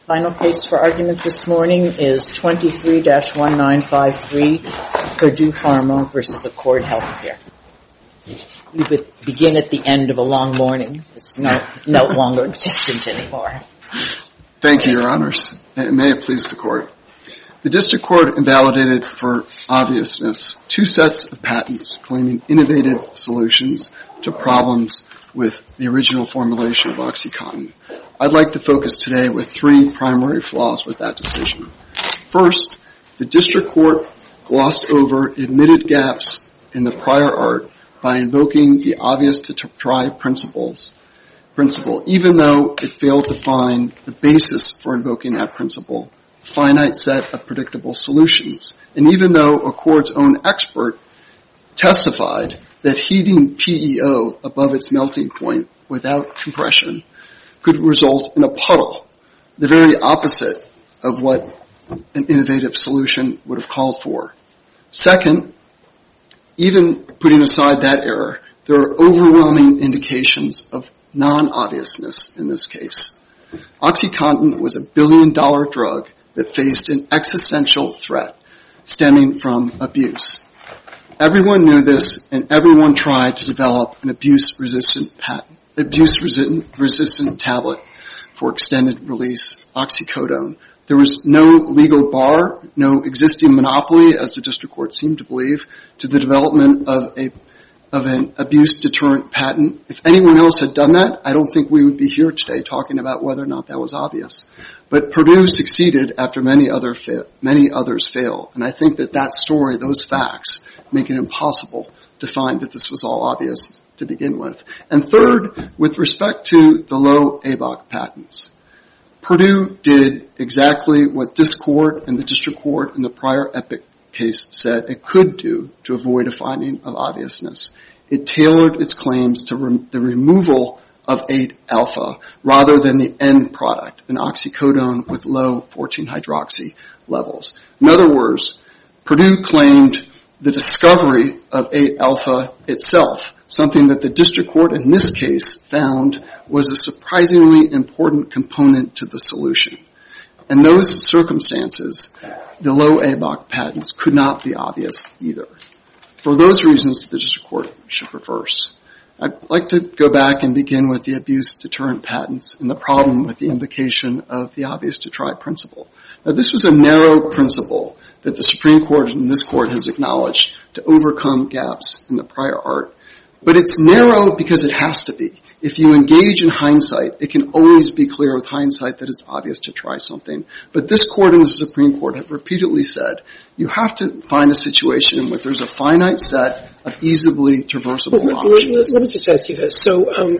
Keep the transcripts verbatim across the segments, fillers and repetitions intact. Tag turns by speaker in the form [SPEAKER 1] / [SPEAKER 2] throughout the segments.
[SPEAKER 1] Final case for argument this morning is twenty-three dash one nine five three, Purdue Pharma versus Accord Healthcare. You would begin at the end of a long morning. It's no, no longer existent anymore.
[SPEAKER 2] Thank you, Your Honors, and may it please the Court. The District Court invalidated for obviousness two sets of patents claiming innovative solutions to problems with the original formulation of OxyContin. I'd like to focus today with three primary flaws with that decision. First, the District Court glossed over admitted gaps in the prior art by invoking the obvious to try principles, principle, even though it failed to find the basis for invoking that principle, a finite set of predictable solutions. And even though Accord's own expert testified that heating P E O above its melting point without compression could result in a puddle, the very opposite of what an innovative solution would have called for. Second, even putting aside that error, there are overwhelming indications of non-obviousness in this case. OxyContin was a billion-dollar drug that faced an existential threat stemming from abuse. Everyone knew this, and everyone tried to develop an abuse-resistant patent, abuse-resistant tablet for extended release oxycodone. There was no legal bar, no existing monopoly, as the District Court seemed to believe, to the development of a of an abuse deterrent patent. If anyone else had done that, I don't think we would be here today talking about whether or not that was obvious. But Purdue succeeded after many other fa- many others failed, and I think that that story, those facts, make it impossible to find that this was all obvious to begin with. And third, with respect to the low A B O C patents, Purdue did exactly what this court and the District Court in the prior Epic case said it could do to avoid a finding of obviousness. It tailored its claims to re- the removal of eight alpha rather than the end product, an oxycodone with low fourteen hydroxy levels. In other words, Purdue claimed the discovery of eight alpha itself, something that the District Court in this case found was a surprisingly important component to the solution. In those circumstances, the low A B O C patents could not be obvious either. For those reasons, the District Court should reverse. I'd like to go back and begin with the abuse deterrent patents and the problem with the invocation of the obvious to try principle. Now, this was a narrow principle that the Supreme Court and this Court has acknowledged to overcome gaps in the prior art. But it's narrow because it has to be. If you engage in hindsight, it can always be clear with hindsight that it's obvious to try something. But this Court and the Supreme Court have repeatedly said you have to find a situation in which there's a finite set of easily traversable
[SPEAKER 3] well,
[SPEAKER 2] options.
[SPEAKER 3] Let, let me just ask you this. So um,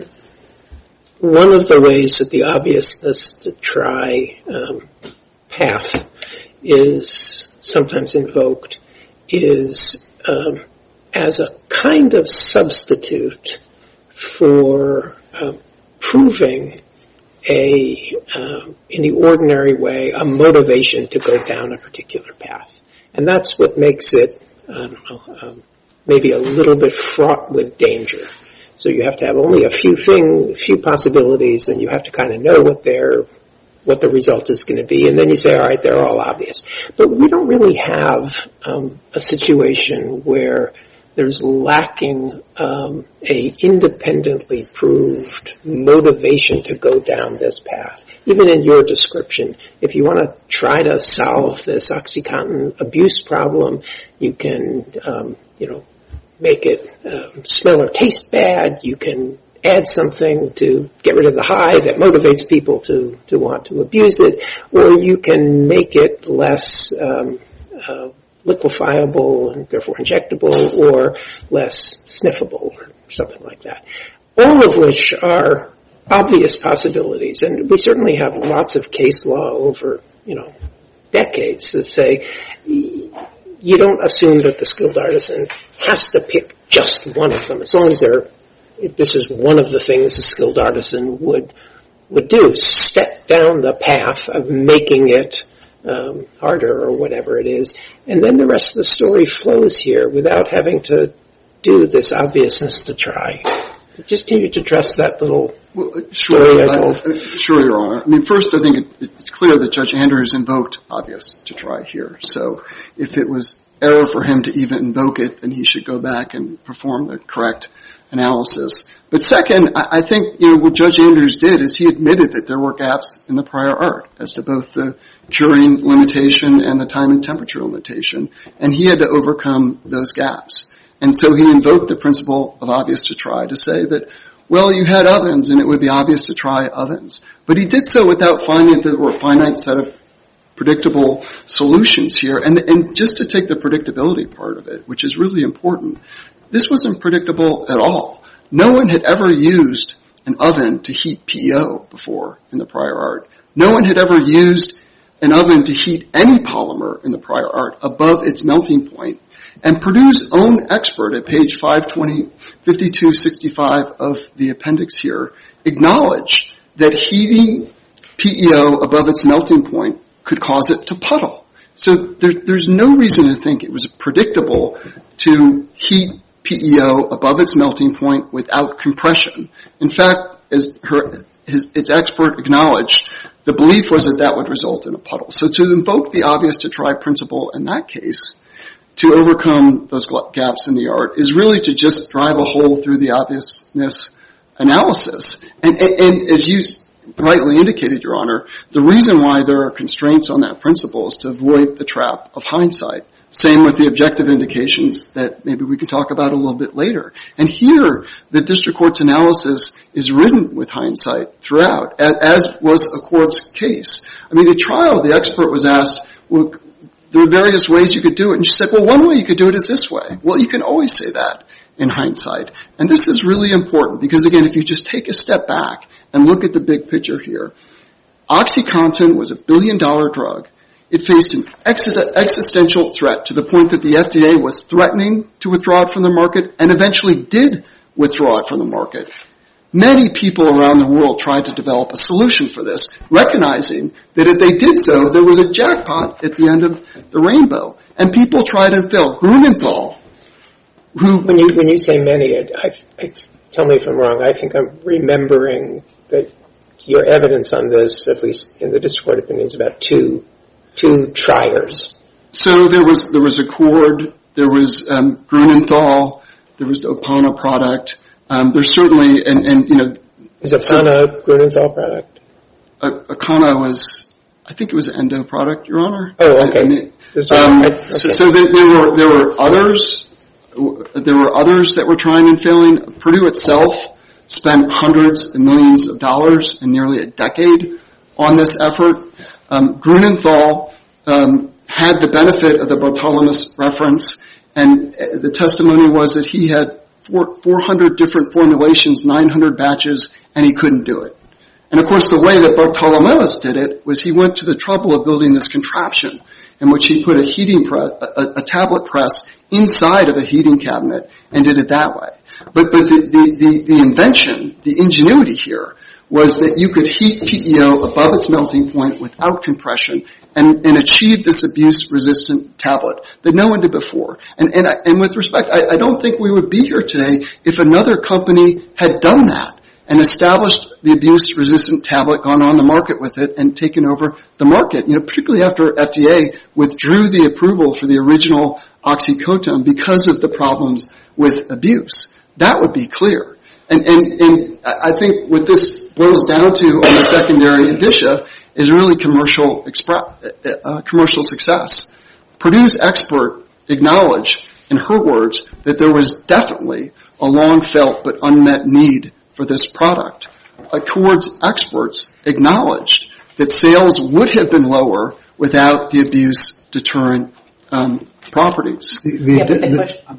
[SPEAKER 3] one of the ways that the obviousness to try um, path is sometimes invoked is um, as a kind of substitute for uh, proving a, uh, in the ordinary way, a motivation to go down a particular path. And that's what makes it, I don't know, um, maybe a little bit fraught with danger. So you have to have only a few things, a few possibilities, and you have to kind of know what they're what the result is going to be, and then you say, all right, they're all obvious. But we don't really have um, a situation where there's lacking um, a independently proved motivation to go down this path. Even in your description, if you want to try to solve this OxyContin abuse problem, you can, um, you know, make it um, smell or taste bad. You can add something to get rid of the high that motivates people to, to want to abuse it, or you can make it less um, uh, liquefiable and therefore injectable, or less sniffable, or something like that. All of which are obvious possibilities, and we certainly have lots of case law over, you know, decades that say you don't assume that the skilled artisan has to pick just one of them, as long as they're this is one of the things a skilled artisan would would do, step down the path of making it um, harder or whatever it is. And then the rest of the story flows here without having to do this obviousness to try Just can you address that little
[SPEAKER 2] well,
[SPEAKER 3] story
[SPEAKER 2] sure,
[SPEAKER 3] I told?
[SPEAKER 2] I, sure, Your Honor. I mean, first, I think it, it's clear that Judge Andrews invoked obvious to try here. So if it was error for him to even invoke it, then he should go back and perform the correct analysis. But second, I, I think, you know, what Judge Andrews did is he admitted that there were gaps in the prior art as to both the curing limitation and the time and temperature limitation, and he had to overcome those gaps. And so he invoked the principle of obvious to try to say that, well, you had ovens and it would be obvious to try ovens. But he did so without finding that there were a finite set of predictable solutions here. And, and just to take the predictability part of it, which is really important, this wasn't predictable at all. No one had ever used an oven to heat P E O before in the prior art. No one had ever used an oven to heat any polymer in the prior art above its melting point. And Purdue's own expert at page five twenty, fifty-two sixty-five of the appendix here acknowledged that heating P E O above its melting point could cause it to puddle. So there, there's no reason to think it was predictable to heat P E O above its melting point without compression. In fact, as her, his, its expert acknowledged, the belief was that that would result in a puddle. So to invoke the obvious to try principle in that case, to overcome those gaps in the art, is really to just drive a hole through the obviousness analysis. And, and, and as you rightly indicated, Your Honor, the reason why there are constraints on that principle is to avoid the trap of hindsight. Same with the objective indications that maybe we can talk about a little bit later. And here, the district court's analysis is ridden with hindsight throughout, as, as was Accord's case. I mean, at trial, the expert was asked, well, there are various ways you could do it. And she said, well, one way you could do it is this way. Well, you can always say that in hindsight. And this is really important because, again, if you just take a step back and look at the big picture here, OxyContin was a billion-dollar drug. It faced an existential threat to the point that the F D A was threatening to withdraw it from the market and eventually did withdraw it from the market. Many people around the world tried to develop a solution for this, recognizing that if they did so, there was a jackpot at the end of the rainbow. And people tried and failed. Grunenthal, who...
[SPEAKER 3] When you, when you say many, I, I, tell me if I'm wrong, I think I'm remembering that your evidence on this, at least in the district court opinion, is about two, two triers.
[SPEAKER 2] So there was, there was Accord, there was um, Grunenthal, there was the Opana product. Um, there's certainly, and, and you know...
[SPEAKER 3] Is Opana a Grunenthal product?
[SPEAKER 2] Opana was, I think it was an Endo product, Your Honor.
[SPEAKER 3] Oh, okay.
[SPEAKER 2] I mean,
[SPEAKER 3] um,
[SPEAKER 2] okay. So, so there, there were there were others, there were others that were trying and failing. Purdue itself spent hundreds of millions of dollars in nearly a decade on this effort. Um, Grunenthal um, had the benefit of the Bartholomew reference, and the testimony was that he had four hundred different formulations, nine hundred batches, and he couldn't do it. And of course, the way that Bartholomew did it was he went to the trouble of building this contraption in which he put a heating press, a, a tablet press inside of a heating cabinet and did it that way. But, but the, the, the, the invention, the ingenuity here was that you could heat P E O above its melting point without compression and, and achieve this abuse-resistant tablet that no one did before. And, and, and with respect, I, I don't think we would be here today if another company had done that and established the abuse-resistant tablet, gone on the market with it, and taken over the market. You know, particularly after F D A withdrew the approval for the original OxyContin because of the problems with abuse. That would be clear. And, and, and I think what this boils down to on the secondary indicia is really commercial expre- uh, commercial success. Purdue's expert acknowledged, in her words, that there was definitely a long-felt but unmet need for this product. Accord's experts acknowledged that sales would have been lower without the abuse deterrent um, properties.
[SPEAKER 4] The, the,
[SPEAKER 1] yeah, the,
[SPEAKER 4] the,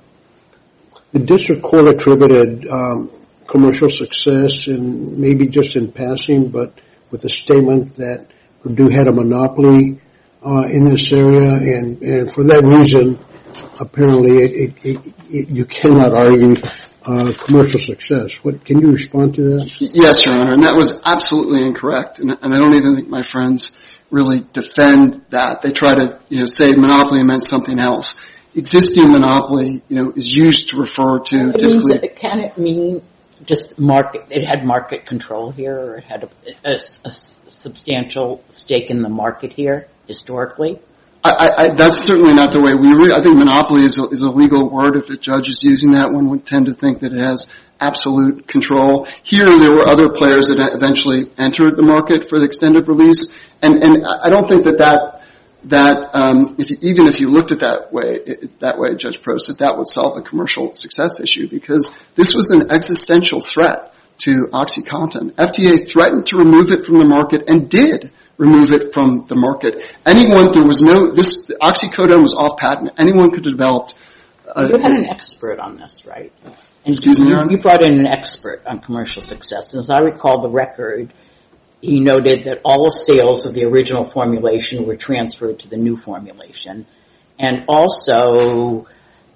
[SPEAKER 4] the district court attributed um, commercial success, and maybe just in passing, but with a statement that Purdue had a monopoly uh, in this area, and, and for that reason, apparently, it, it, it, it, you cannot argue uh, commercial success. What can you respond to that?
[SPEAKER 2] Yes, Your Honor, and that was absolutely incorrect, and, and I don't even think my friends really defend that. They try to, you know, say monopoly meant something else. Existing monopoly, you know, is used to refer to
[SPEAKER 1] it
[SPEAKER 2] typically.
[SPEAKER 1] Means, can it mean just market, it had market control here, or it had a, a, a substantial stake in the market here, historically?
[SPEAKER 2] I, I, that's certainly not the way we read. I think monopoly is a, is a legal word. If a judge is using that, one would tend to think that it has absolute control. Here, there were other players that eventually entered the market for the extended release, and, and I don't think that that that um, if you, even if you looked at that way, it, that way, Judge Prost, that that would solve the commercial success issue, because this was an existential threat to OxyContin. F D A threatened to remove it from the market and did remove it from the market. Anyone, there was no, this, oxycodone was off patent. Anyone could have developed. Uh,
[SPEAKER 1] you had an expert on this, right? And
[SPEAKER 2] excuse
[SPEAKER 1] you,
[SPEAKER 2] me, Your Honor?
[SPEAKER 1] You brought in an expert on commercial success. As I recall the record, he noted that all sales of the original formulation were transferred to the new formulation. And also,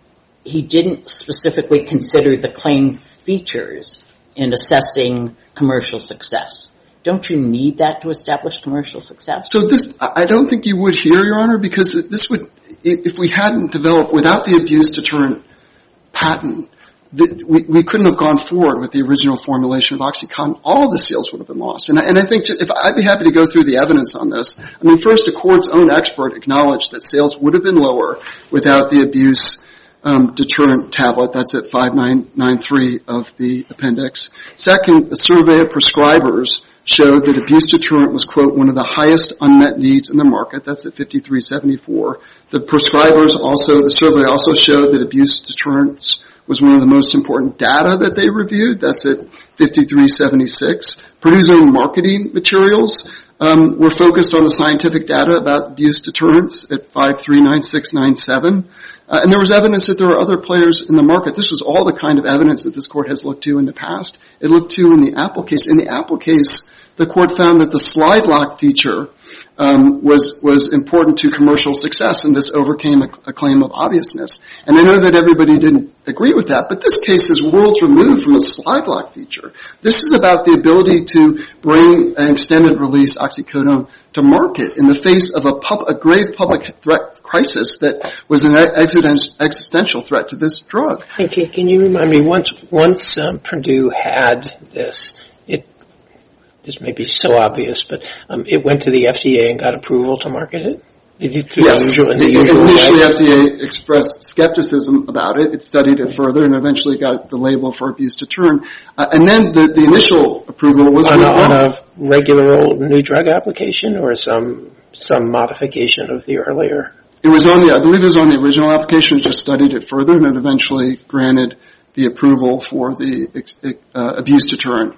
[SPEAKER 1] he didn't specifically consider the claimed features in assessing commercial success. Don't you need that to establish commercial success?
[SPEAKER 2] So this, I don't think you would here, Your Honor, because this would, if we hadn't developed, without the abuse deterrent patent, the, we, we couldn't have gone forward with the original formulation of OxyContin. All the sales would have been lost. And I, and I think, if I'd be happy to go through the evidence on this. I mean, first, Accord's own expert acknowledged that sales would have been lower without the abuse um, deterrent tablet. That's at five nine nine three of the appendix. Second, a survey of prescribers showed that abuse deterrent was, quote, one of the highest unmet needs in the market. That's at fifty-three seventy-four. The prescribers also, the survey also showed that abuse deterrence was one of the most important data that they reviewed. That's at fifty-three seventy-six. Purdue's own marketing materials um, were focused on the scientific data about abuse deterrence at five three nine six nine seven. Uh, and there was evidence that there were other players in the market. This was all the kind of evidence that this court has looked to in the past. It looked to in the Apple case. In the Apple case, the court found that the slide lock feature um, was was important to commercial success, and this overcame a, a claim of obviousness. And I know that everybody didn't agree with that, but this case is worlds removed from a slide lock feature. This is about the ability to bring an extended release oxycodone to market in the face of a, pub, a grave public threat crisis that was an existential threat to this drug.
[SPEAKER 3] Hey, can, can you remind me, once once um, Purdue had this, it this may be so obvious, but um, it went to the F D A and got approval to market it?
[SPEAKER 2] Yes.
[SPEAKER 3] The usual, the usual
[SPEAKER 2] Initially,
[SPEAKER 3] way?
[SPEAKER 2] F D A expressed skepticism about it. It studied it further and eventually got the label for abuse deterrent. Uh, and then the, the initial approval was
[SPEAKER 3] on a,
[SPEAKER 2] withdrawn.
[SPEAKER 3] on a regular old new drug application, or some some modification of the earlier?
[SPEAKER 2] It was on the, I believe it was on the original application. It just studied it further and it eventually granted the approval for the uh, abuse deterrent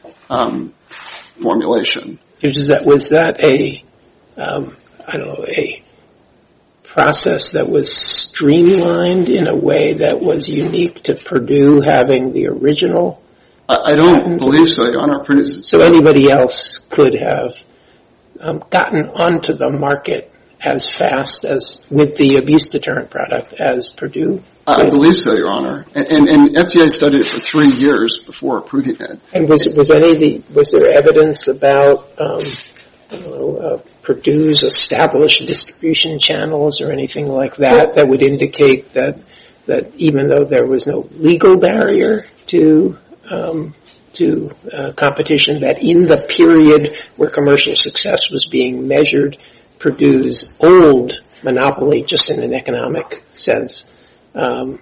[SPEAKER 2] um, formulation.
[SPEAKER 3] Was that, was that a, um, I don't know, a process that was streamlined in a way that was unique to Purdue having the original?
[SPEAKER 2] I, I don't patent? believe so, Your Honor.
[SPEAKER 3] So anybody else could have um, gotten onto the market as fast as with the abuse deterrent product as Purdue?
[SPEAKER 2] I believe so, Your Honor. And, and, and F D A studied it for three years before approving it.
[SPEAKER 3] And was was any of the, was there evidence about um, I don't know, uh, Purdue's established distribution channels or anything like that that would indicate that that even though there was no legal barrier to um, to uh, competition, that in the period where commercial success was being measured, Purdue's old monopoly, just in an economic sense, um,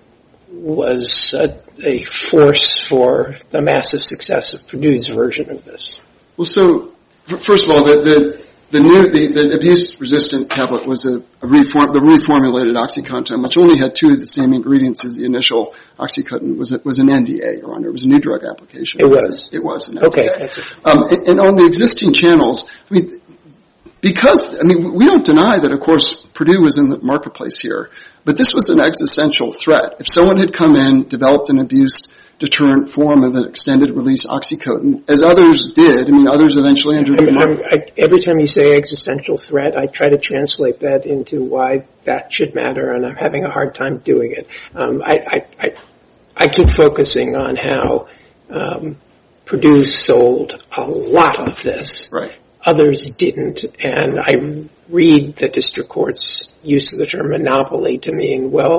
[SPEAKER 3] was a, a force for the massive success of Purdue's version of this?
[SPEAKER 2] Well, so first of all, the the, the new the, the abuse-resistant tablet was a, a reform the reformulated OxyContin, which only had two of the same ingredients as the initial OxyContin. Was it was an N D A, Your Honor? It was a new drug application.
[SPEAKER 3] It was.
[SPEAKER 2] It was an N D A.
[SPEAKER 3] Okay, that's it.
[SPEAKER 2] Um, and, and on the existing channels, I mean. Because, I mean, we don't deny that, of course, Purdue was in the marketplace here, but this was an existential threat. If someone had come in, developed an abuse deterrent form of an extended release oxycodone, as others did, I mean, others eventually entered the market.
[SPEAKER 3] I, every time you say existential threat, I try to translate that into why that should matter, and I'm having a hard time doing it. Um, I, I, I, I keep focusing on how um, Purdue sold a lot of this.
[SPEAKER 2] Right.
[SPEAKER 3] Others didn't, and I read the district court's use of the term monopoly to mean, well,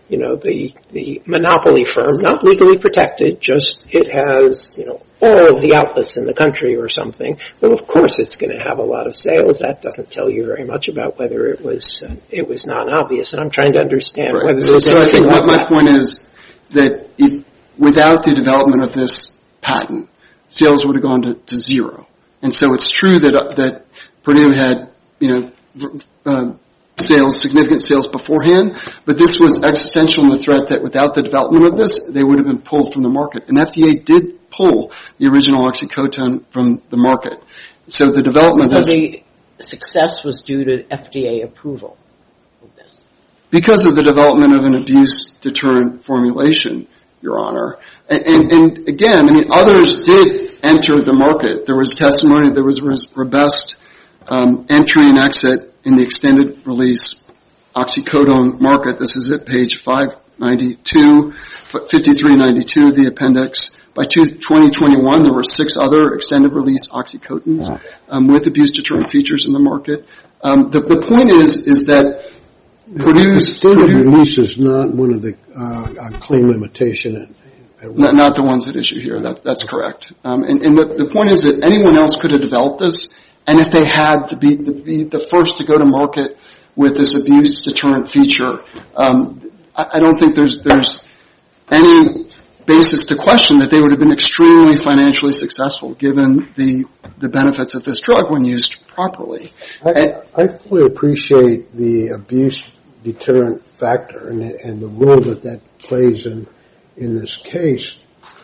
[SPEAKER 3] you know, the, the monopoly firm, not legally protected, just it has, you know, all of the outlets in the country or something. Well, of course it's going to have a lot of sales. That doesn't tell you very much about whether it was, uh, it was non-obvious. And I'm trying to understand
[SPEAKER 2] right.
[SPEAKER 3] whether
[SPEAKER 2] so,
[SPEAKER 3] there's
[SPEAKER 2] so I think
[SPEAKER 3] like
[SPEAKER 2] my
[SPEAKER 3] that.
[SPEAKER 2] point is that it, without the development of this patent, sales would have gone to, to zero. And so it's true that, uh, that Purdue had, you know, uh, sales, significant sales beforehand, but this was existential in the threat that without the development of this, they would have been pulled from the market. And F D A did pull the original oxycodone from the market. So the development
[SPEAKER 1] so
[SPEAKER 2] of this...
[SPEAKER 1] the success was due to F D A approval of this.
[SPEAKER 2] Because of the development of an abuse deterrent formulation, Your Honor. And, and, and again, I mean, others did enter the market. There was testimony, there was robust um, entry and exit in the extended release oxycodone market. This is at page five ninety-two, fifty-three ninety-two of the appendix. By twenty twenty-one, there were six other extended release oxycodones um, with abuse deterrent features in the market. Um, the, the point is, is that Purdue's
[SPEAKER 4] extended
[SPEAKER 2] Purdue,
[SPEAKER 4] release is not one of the uh, claim limitation. At, at
[SPEAKER 2] not, not the ones at issue here. That, that's correct. Um, and and the, the point is that anyone else could have developed this. And if they had to be, to be the first to go to market with this abuse deterrent feature, um, I, I don't think there's there's any basis to question that they would have been extremely financially successful given the the benefits of this drug when used properly.
[SPEAKER 4] I,
[SPEAKER 2] and,
[SPEAKER 4] I fully appreciate the abuse deterrent factor and, and the role that that plays in in this case,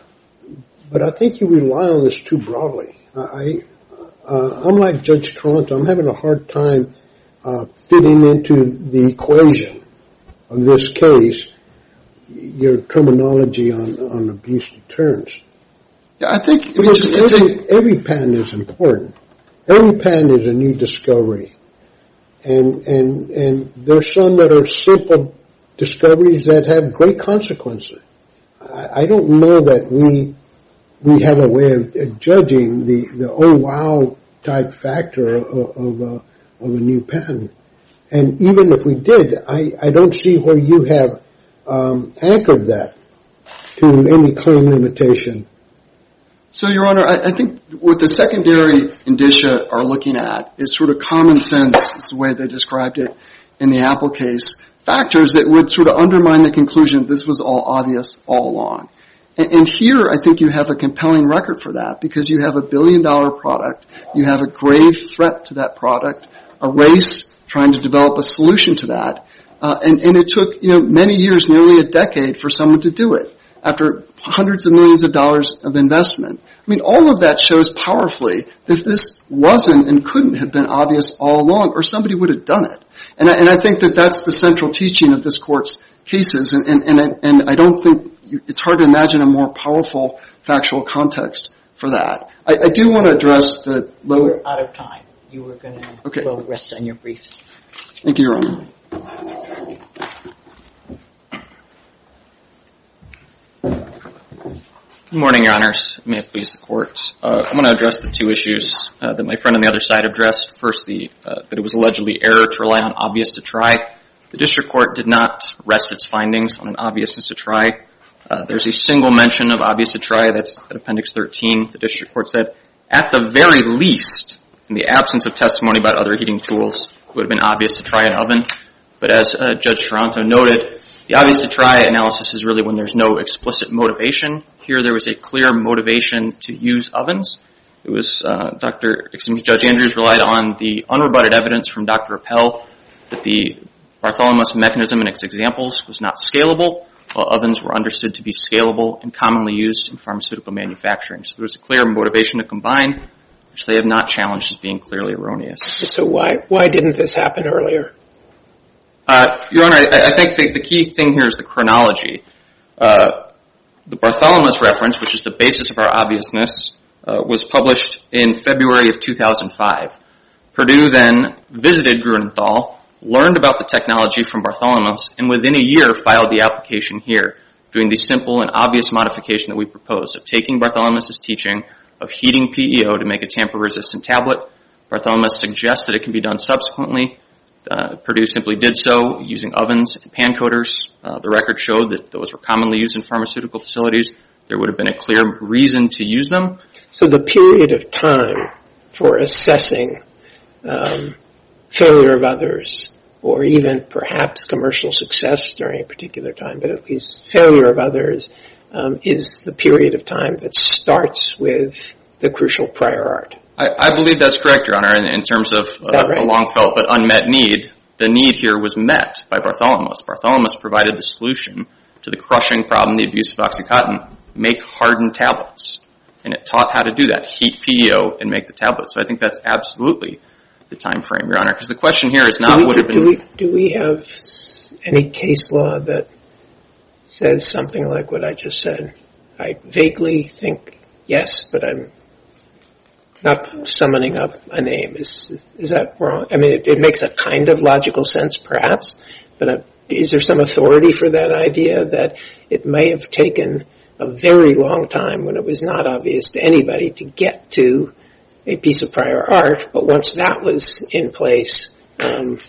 [SPEAKER 4] but I think you rely on this too broadly. I. Uh, I'm like Judge Toronto. I'm having a hard time uh, fitting into the equation of this case your terminology on, on abuse deterrence.
[SPEAKER 2] Yeah, I think I mean,
[SPEAKER 4] Because
[SPEAKER 2] just to
[SPEAKER 4] every,
[SPEAKER 2] take
[SPEAKER 4] every patent is important. Every patent is a new discovery, and and and there's some that are simple discoveries that have great consequences. I, I don't know that we. We have a way of judging the, the oh wow type factor of, of, a, of a new patent. And even if we did, I, I don't see where you have um, anchored that to any claim limitation.
[SPEAKER 2] So, Your Honor, I, I think what the secondary indicia are looking at is sort of common sense, is the way they described it in the Apple case, factors that would sort of undermine the conclusion that this was all obvious all along. And here, I think you have a compelling record for that because you have a billion-dollar product, you have a grave threat to that product, a race trying to develop a solution to that, uh, and, and it took, you know, many years, nearly a decade, for someone to do it after hundreds of millions of dollars of investment. I mean, all of that shows powerfully that this wasn't and couldn't have been obvious all along, or somebody would have done it. And I, and I think that that's the central teaching of this Court's cases, and and and, and I don't think. It's hard to imagine a more powerful factual context for that. I, I do want to address the low...
[SPEAKER 1] We're out of time. You were going to
[SPEAKER 2] okay.
[SPEAKER 1] well rest on your briefs.
[SPEAKER 2] Thank you, Your Honor.
[SPEAKER 5] Good morning, Your Honors. May it please the Court. Uh, I want to address the two issues uh, that my friend on the other side addressed. First, the, uh, that it was allegedly error to rely on obvious to try. The District Court did not rest its findings on an obviousness to try. Uh, there's a single mention of obvious to try. That's at Appendix thirteen. The District Court said, at the very least, in the absence of testimony about other heating tools, it would have been obvious to try an oven. But as uh, Judge Toronto noted, the obvious to try analysis is really when there's no explicit motivation. Here there was a clear motivation to use ovens. It was uh, Doctor excuse me, Judge Andrews relied on the unrebutted evidence from Doctor Appel that the Bartholomew mechanism in its examples was not scalable, while ovens were understood to be scalable and commonly used in pharmaceutical manufacturing. So there was a clear motivation to combine, which they have not challenged as being clearly erroneous.
[SPEAKER 3] So why why didn't this happen earlier?
[SPEAKER 5] Uh, Your Honor, I, I think the, the key thing here is the chronology. Uh, the Bartholomew's reference, which is the basis of our obviousness, uh, was published in February of two thousand five. Purdue then visited Grunenthal, learned about the technology from Bartholomew's, and within a year filed the application here, doing the simple and obvious modification that we proposed of taking Bartholomew's teaching of heating P E O to make a tamper-resistant tablet. Bartholomew suggests that it can be done subsequently. Uh, Purdue simply did so using ovens and pan coaters. Uh, the record showed that those were commonly used in pharmaceutical facilities. There would have been a clear reason to use them.
[SPEAKER 3] So the period of time for assessing um, failure of others, or even perhaps commercial success during a particular time, but at least failure of others, um, is the period of time that starts with the crucial prior art.
[SPEAKER 5] I, I believe that's correct, Your Honor, in, in terms of uh, right? a long-felt but unmet need. The need here was met by Bartholomew. Bartholomew provided the solution to the crushing problem, the abuse of OxyContin: make hardened tablets. And it taught how to do that, heat P E O and make the tablets. So I think that's absolutely the time frame, Your Honor, because the question here is not
[SPEAKER 3] do we,
[SPEAKER 5] would have been...
[SPEAKER 3] Do we, do we have any case law that says something like what I just said? I vaguely think yes, but I'm not summoning up a name. Is is that wrong? I mean, it, it makes a kind of logical sense, perhaps, but uh, is there some authority for that idea that it may have taken a very long time when it was not obvious to anybody to get to a piece of prior art, but once that was in place, um,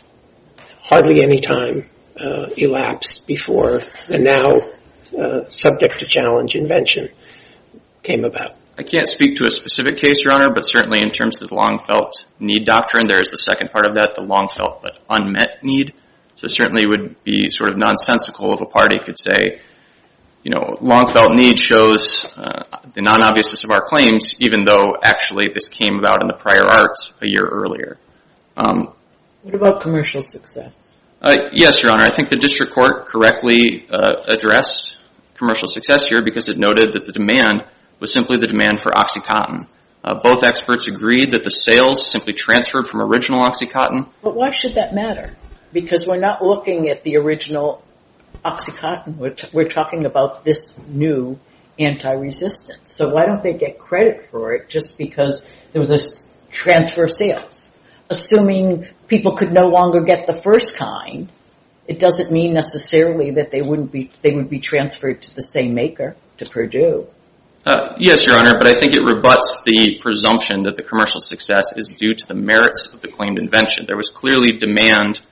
[SPEAKER 3] hardly any time uh, elapsed before the now uh, subject to challenge invention came about?
[SPEAKER 5] I can't speak to a specific case, Your Honor, but certainly in terms of the long-felt need doctrine, there is the second part of that, the long-felt but unmet need. So certainly would be sort of nonsensical if a party could say, you know, long-felt need shows uh, the non-obviousness of our claims, even though actually this came about in the prior art a year earlier. Um,
[SPEAKER 1] what about commercial success?
[SPEAKER 5] Uh, yes, Your Honor. I think the district court correctly uh, addressed commercial success here because it noted that the demand was simply the demand for OxyContin. Uh, both experts agreed that the sales simply transferred from original OxyContin.
[SPEAKER 1] But why should that matter? Because we're not looking at the original OxyContin. We're, t- we're talking about this new anti-resistance. So why don't they get credit for it just because there was a s- transfer of sales? Assuming people could no longer get the first kind, it doesn't mean necessarily that they wouldn't be, they would be transferred to the same maker, to Purdue.
[SPEAKER 5] Uh, yes, Your Honor, but I think it rebuts the presumption that the commercial success is due to the merits of the claimed invention. There was clearly demand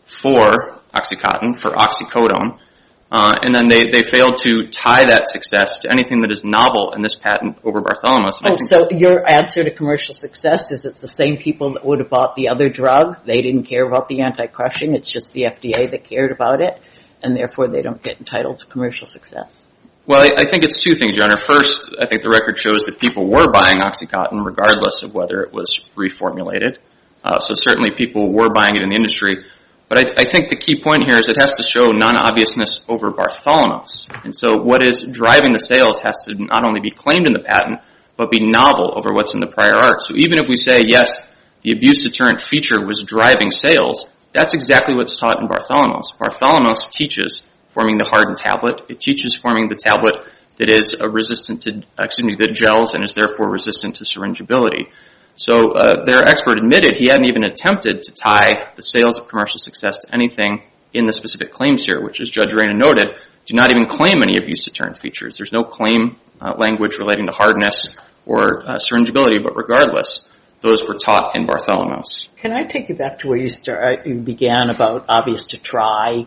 [SPEAKER 5] for OxyContin, for oxycodone, uh, and then they, they failed to tie that success to anything that is novel in this patent over Bartholomew's.
[SPEAKER 1] Oh, so your answer to commercial success is it's the same people that would have bought the other drug. They didn't care about the anti-crushing. It's just the F D A that cared about it, and therefore they don't get entitled to commercial success.
[SPEAKER 5] Well, I, I think it's two things, Your Honor. First, I think the record shows that people were buying OxyContin regardless of whether it was reformulated. Uh, so certainly people were buying it in the industry. But I, I think the key point here is it has to show non-obviousness over Bartholomew's. And so what is driving the sales has to not only be claimed in the patent, but be novel over what's in the prior art. So even if we say, yes, the abuse deterrent feature was driving sales, that's exactly what's taught in Bartholomew's. Bartholomew's teaches forming the hardened tablet. It teaches forming the tablet that is uh, resistant to, uh, excuse me, that gels and is therefore resistant to syringeability. So uh, their expert admitted he hadn't even attempted to tie the sales of commercial success to anything in the specific claims here, which, as Judge Reyna noted, do not even claim any abuse deterrent features. There's no claim uh, language relating to hardness or uh, syringeability, but regardless, those were taught in Bartholomew's.
[SPEAKER 1] Can I take you back to where you start? You began about obvious to try.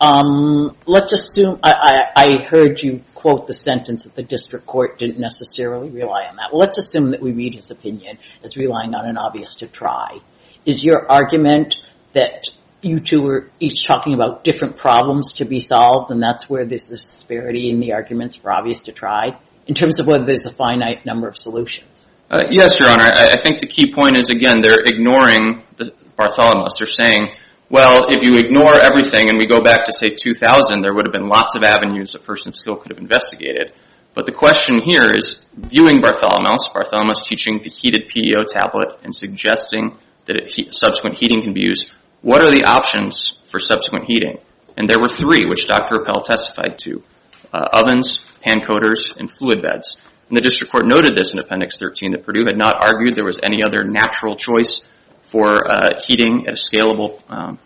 [SPEAKER 1] Um, let's assume, I, I, I heard you quote the sentence that the district court didn't necessarily rely on that. Well, let's assume that we read his opinion as relying on an obvious to try. Is your argument that you two were each talking about different problems to be solved, and that's where there's this disparity in the arguments for obvious to try, in terms of whether there's a finite number of solutions?
[SPEAKER 5] Uh, yes, Your Honor. I, I think the key point is, again, they're ignoring the Bartholomew's. They're saying, well, if you ignore everything and we go back to, say, two thousand, there would have been lots of avenues a person of skill could have investigated. But the question here is, viewing Bartholomew's, Bartholomew's teaching the heated P E O tablet and suggesting that it he, subsequent heating can be used, what are the options for subsequent heating? And there were three, which Doctor Appel testified to, uh, ovens, pan coaters, and fluid beds. And the district court noted this in Appendix thirteen, that Purdue had not argued there was any other natural choice for uh, heating at a scalable um,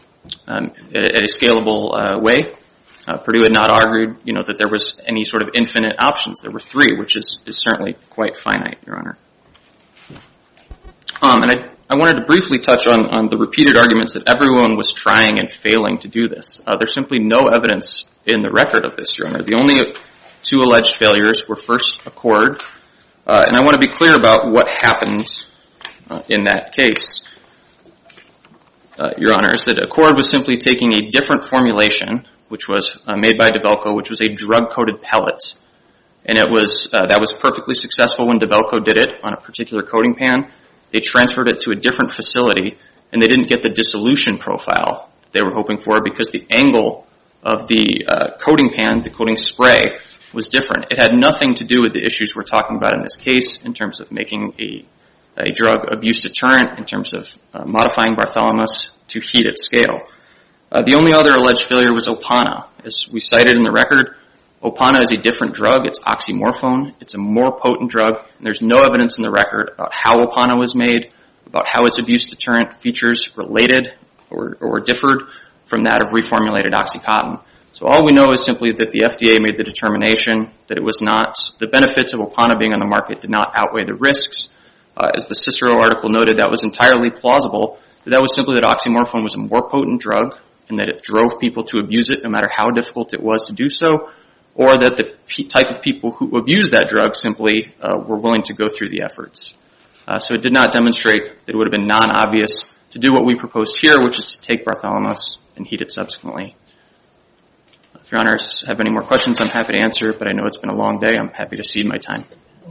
[SPEAKER 5] um, at a scalable uh, way. Uh, Purdue had not argued, you know, that there was any sort of infinite options. There were three, which is, is certainly quite finite, Your Honor. Um, and I, I wanted to briefly touch on, on the repeated arguments that everyone was trying and failing to do this. Uh, there's simply no evidence in the record of this, Your Honor. The only two alleged failures were first Accord, uh, and I want to be clear about what happened uh, in that case. Uh, Your Honor, is that Accord was simply taking a different formulation, which was uh, made by Develco, which was a drug-coated pellet. And it was, uh, that was perfectly successful when Develco did it on a particular coating pan. They transferred it to a different facility, and they didn't get the dissolution profile that they were hoping for because the angle of the uh, coating pan, the coating spray, was different. It had nothing to do with the issues we're talking about in this case in terms of making a, a drug abuse deterrent, in terms of uh, modifying Bartholomew to heat at scale. Uh, the only other alleged failure was Opana. As we cited in the record, Opana is a different drug. It's oxymorphone. It's a more potent drug. And there's no evidence in the record about how Opana was made, about how its abuse deterrent features related or, or differed from that of reformulated OxyContin. So all we know is simply that the F D A made the determination that it was not, the benefits of Opana being on the market did not outweigh the risks. Uh, as the Cicero article noted, that was entirely plausible. That, that was simply that oxymorphone was a more potent drug and that it drove people to abuse it no matter how difficult it was to do so, or that the p- type of people who abused that drug simply uh, were willing to go through the efforts. Uh, so it did not demonstrate that it would have been non-obvious to do what we proposed here, which is to take Bartholomew and heat it subsequently. If Your Honors have any more questions, I'm happy to answer, but I know it's been a long day. I'm happy to cede my time.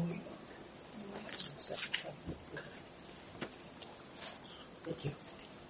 [SPEAKER 1] Thank you.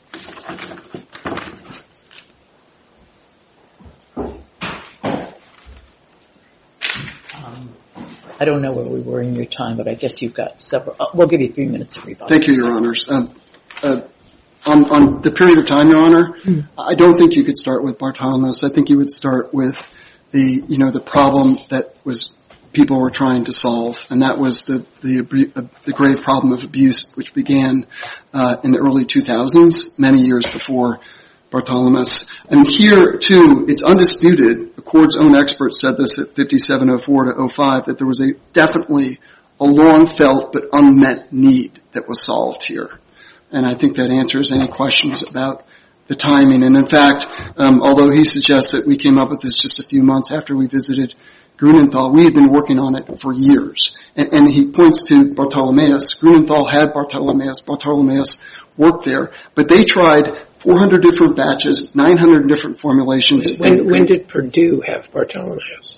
[SPEAKER 1] Um, I don't know where we were in your time, but I guess you've got several. Uh, we'll give you three minutes of rebuttal.
[SPEAKER 2] Thank you, Your Honors. Um, uh, on, on the period of time, Your Honor, mm. I don't think you could start with Bartholomew. I think you would start with the, you know, the problem that was people were trying to solve, and that was the the, uh, the grave problem of abuse, which began uh, in the early two thousands, many years before Bartholomew. And here, too, it's undisputed. Accord's own experts said this at fifty-seven oh four to oh five, that there was a definitely a long-felt but unmet need that was solved here. And I think that answers any questions about the timing. And in fact, um, although he suggests that we came up with this just a few months after we visited Grunenthal, we had been working on it for years. And, and he points to Bartholomeus. Grunenthal had Bartholomeus. Bartholomeus worked there. But they tried four hundred different batches, nine hundred different formulations.
[SPEAKER 3] When, when did Purdue have Bartholomeus?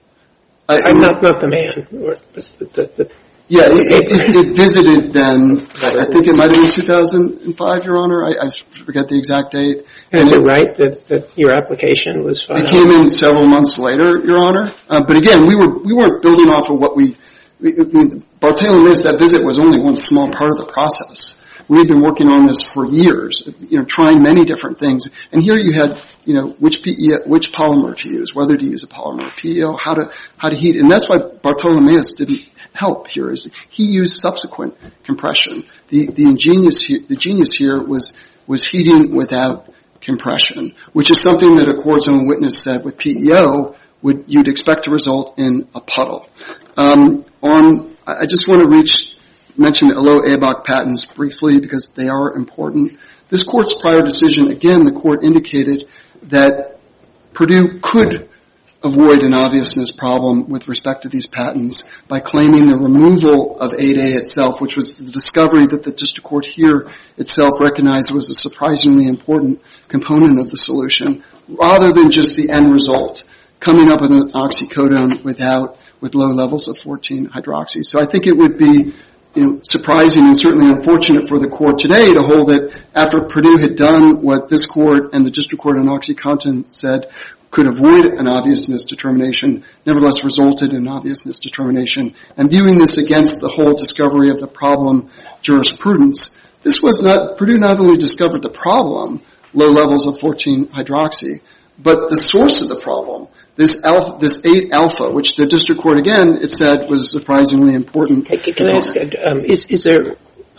[SPEAKER 3] I, I'm not, not the man. Or the, the, the,
[SPEAKER 2] yeah, it, it, it visited then. I think it might have been two thousand five, Your Honor. I, I forget the exact date.
[SPEAKER 3] And is it right that, that your application was filed?
[SPEAKER 2] It came in several months later, Your Honor. Uh, but again, we were we weren't building off of what we. we, we Bartholomeus, that visit was only one small part of the process. We had been working on this for years, you know, trying many different things. And here you had, you know, which P E, which polymer to use, whether to use a polymer, P E O, how to how to heat. And that's why Bartholomeus didn't help here. Is he used subsequent compression. The the ingenious here, the genius here was was heating without compression, which is something that Accord's own witness said with P E O would you'd expect to result in a puddle. Um, on, I just want to reach. mention the Elo-Abach patents briefly because they are important. This Court's prior decision, again, the Court indicated that Purdue could avoid an obviousness problem with respect to these patents by claiming the removal of eight A itself, which was the discovery that the District Court here itself recognized was a surprisingly important component of the solution, rather than just the end result, coming up with an oxycodone without, with low levels of fourteen hydroxy. So I think it would be You know, surprising and certainly unfortunate for the Court today to hold that after Purdue had done what this Court and the District Court on OxyContin said could avoid an obviousness determination, nevertheless resulted in obviousness determination. And viewing this against the whole discovery of the problem jurisprudence, this was not, Purdue not only discovered the problem, low levels of fourteen hydroxy, but the source of the problem. This alpha, this eight alpha, which the district court again it said was surprisingly important.
[SPEAKER 3] Can, can I ask? Um, is, is there?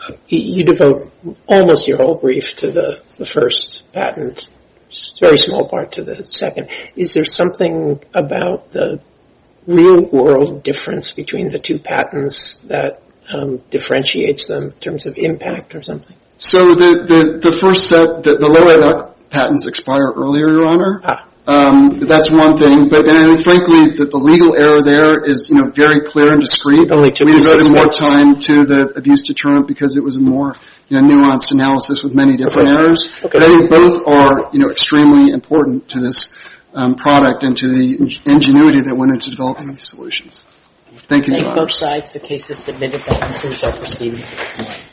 [SPEAKER 3] You devote almost your whole brief to the, the first patent, very small part to the second. Is there something about the real world difference between the two patents that um, differentiates them in terms of impact or something?
[SPEAKER 2] So the, the, the first set, the, the lower duct patents expire earlier, Your Honor.
[SPEAKER 3] Ah.
[SPEAKER 2] Um, that's one thing, but and I think, frankly, that the legal error there is, you know, very clear and discreet.
[SPEAKER 3] Only took
[SPEAKER 2] we
[SPEAKER 3] you
[SPEAKER 2] devoted
[SPEAKER 3] six
[SPEAKER 2] more
[SPEAKER 3] minutes.
[SPEAKER 2] time to the abuse deterrent because it was a more, you know, nuanced analysis with many different
[SPEAKER 3] Okay.
[SPEAKER 2] errors.
[SPEAKER 3] Okay.
[SPEAKER 2] But I think both are, you know, extremely important to this um, product and to the ingenuity that went into developing these solutions. Thank you, Your
[SPEAKER 1] Thank
[SPEAKER 2] Honor.
[SPEAKER 1] both sides. The case is submitted. That concludes our proceedings this morning.